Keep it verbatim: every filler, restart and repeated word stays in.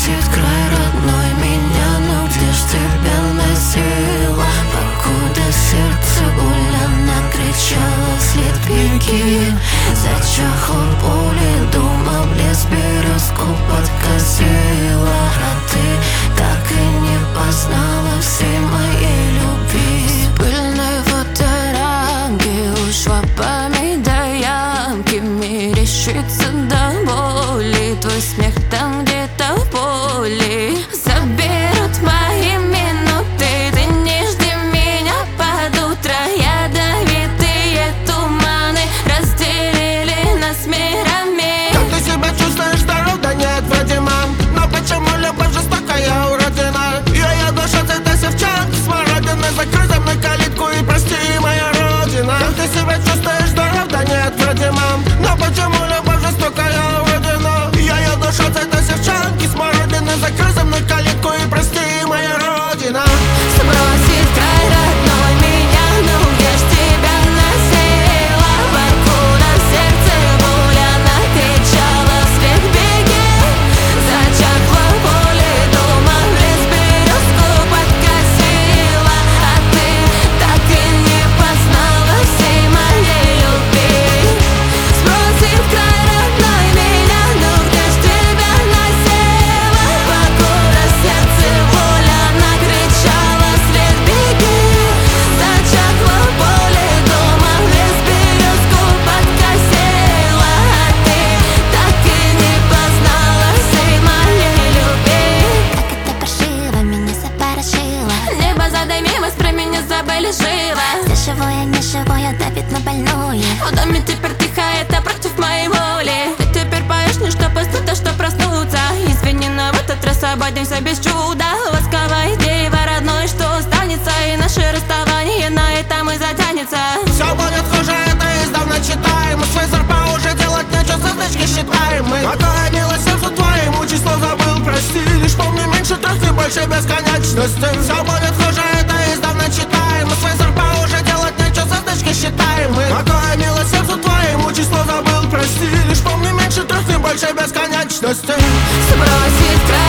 Сбросит край родной меня, ну где ж тебя носила? Покуда сердце больно накричало вслед беги. Зачахло поле, думал, лес березку подкосила, а ты так и не познала всей моей любви. С пыльной фоторамки ушла память до ямки, мерещится до боли твой смех там где-то в поле. Заберут мои минуты, ты не жди меня под утро. Ядовитые туманы разделили нас мирами. Как ты себя чувствуешь, здоров? Да нет, вроде мам. Но почему любовь жестокая уродина? Я еду шоцей до севчанки, смородины. Закрой за мной калитку и прости, моя родина. Как ты себя чувствуешь, здоров? Да нет, вроде мам. Но почему любовь жестокая уродина? Я еду шоцей до севчанки, смородины. Закрой за мной калитку и прости, моя родина. Сбросит край родной меня, ну где ж тебя носила? Покуда в сердце боля накричала вслед беги. Зачахло поле, думал, лес березку подкосила, а ты так и не познала всей моей любви. Сбросит край родной меня, ну где ж тебя носила? Покуда в сердце боля накричала вслед беги. Зачахло поле, думал, лес березку подкосила, а ты так и не познала всей моей любви. Как это паршиво меня запорошило. Небо задымилось, про меня забыли живо. Все живое, не живое, давит на больное. В доме теперь тихо, это против моей воли. Ты теперь поешь не что поснуть, а что проснуться. Извини, но в этот раз обойдемся без чуда. Ласковая дерево родной, что останется, и наше расставание на этом и затянется. Все будет хуже, это издавна читаем. Мы свой зарпа уже делать нечего, звездочки считаем мы. Какое мило сердцу твоему, число забыл, прости. Лишь помни, меньше трех и больше бесконечности. Все будет хуже, это издавна читаем. Мы свой зарпа уже делать нечего, звездочки считаем мы. Какое мило сердцу твоему, число забыл, прости. Лишь помни, меньше трех и больше бесконечности. Сбросит край